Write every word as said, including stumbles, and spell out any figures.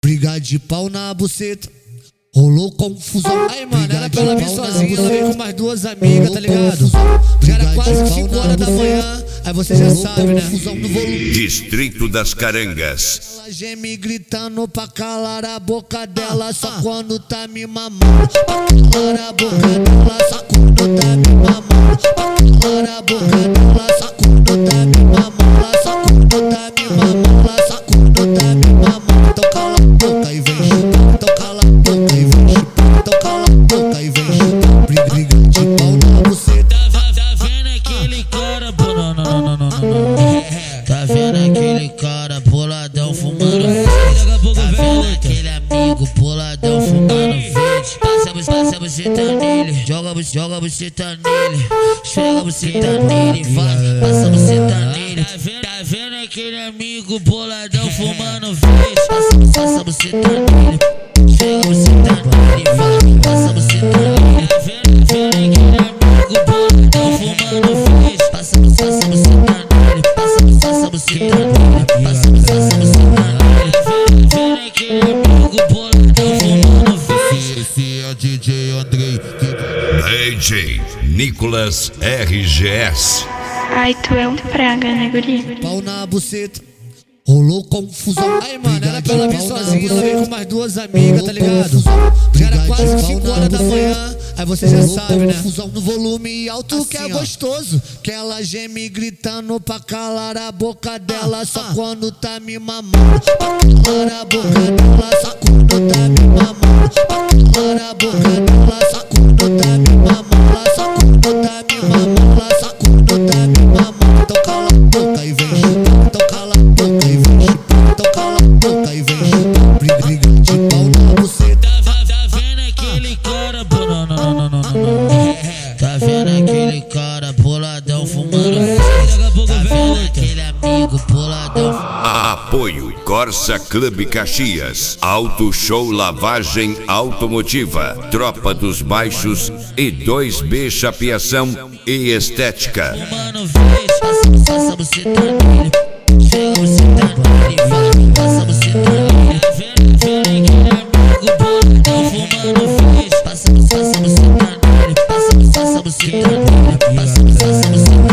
Briga de pau na buceta, rolou confusão. Aí, mano, era pra ela vir sozinha, ela veio com mais duas amigas, tá ligado? Já era quase cinco horas da manhã, aí você já sabe, né? Distrito das Carangas. Ela geme gritando pra calar a boca dela, só quando tá me mamando. Pra calar a boca dela, só quando tá me mamando. Pra calar a boca dela, só quando tá me mamando. Só quando tá me mamando, só quando tá me mamando. Então cala a boca e vem chupar. Então cala a boca e vem chupar. Então cala a boca e vem chupar. Briga de pau na buceta. Tá vendo aquele cara, pô, não, não, não, não, não, não. Tá vendo aquele cara boladão fumando verde? Tá vendo aquele amigo boladão fumando verde? Passa, passa a buceta nele, joga, joga a buceta nele, esfrega a buceta nele, vai, passa a buceta nele. Tá vendo, tá vendo aquele amigo boladão fumando verde? Passa, passa a buceta nele, esfrega a buceta nele, vai, passa a buceta nele. Tá vendo, tá vendo aquele amigo boladão fumando verde? Passa, passa a buceta nele, passa, passa a buceta nele, passa, passa a buceta nele. Tá vendo aquele amigo boladão fumando verde? Esse é o D J Andrei. D J Nicolas R G S. Ai, tu é um praga, né, guri? Pau na buceta, rolou confusão. Aí, mano, era pra ela vir sozinha, ela veio com mais duas amigas, tá ligado? Já era quase cinco horas da manhã, aí você já sabe, né? Confusão no volume alto Assim, que é ó. gostoso. Que ela geme gritando pra calar a boca dela, só quando tá me mamando. Pra calar a boca dela, só quando tá me mamando. Pra calar a boca dela, só quando tá me mamando. Só quando tá me mamando, só quando tá me mamando. Então cala a boca e vem chupar. Então cala a boca e vem chupar. Então cala a boca e vem chupar. Briga de pau na buceta. Tá, tá vendo aquele cara, pô, não, não, não, não, não, não. Tá vendo aquele cara boladão fumando verde? Tá vendo aquele amigo boladão fumando. Apoio Corsa Clube Caxias, Auto Show Lavagem Automotiva, Tropa dos Baixos e dois B Chapeação e Estética. Fumando verde, passa, passa a buceta nele, chega a buceta nele, vai, passa a buceta nele. Tá vendo, tá vendo aquele amigo boladão fumando verde? Passa, passa a buceta nele, passa, passa a buceta nele, passa, passa a buceta nele.